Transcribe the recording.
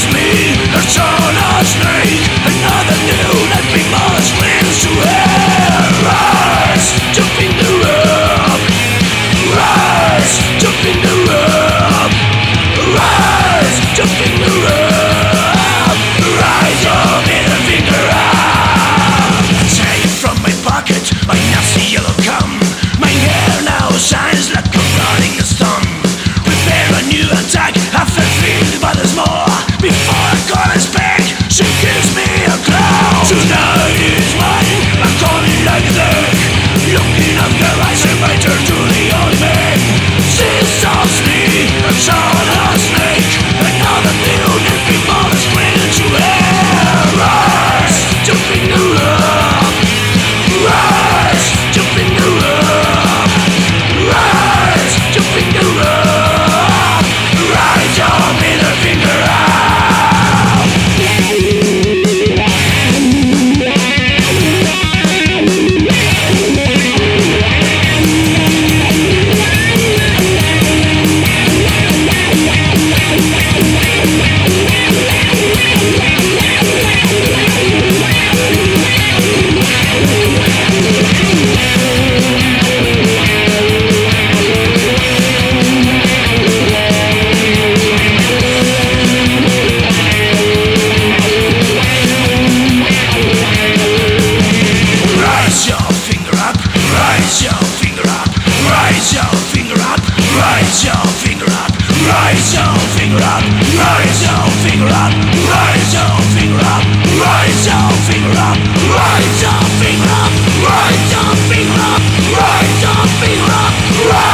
me, a son of snake. Another new that we must cleanse to hell. Rise, jump in the rock. Rise, jump in the rock. Rise, jump in the rock. Rise your middle finger up. Take from my pocket my nasty yellow gum. My hair now shines like a rolling stone. Prepare a new attack, I felt filled by the more. Before I call us back, she gives me a clown. Tonight is mine, I'm calling like a duck. Looking up the rising, I turn to the old man. She stops me, a son of snake. Another new nipping ball is clean to hell. Rise, jump in the rock. Rise, jump in the rock. Rise, jump in the rock. Rise your middle finger up. Rise your finger up, rise your finger up, rise your finger up, rise your finger up, rise your finger up, rise your finger up, rise your finger up, rise your finger up, rise your finger up, rise your finger up, rise your finger up, rise.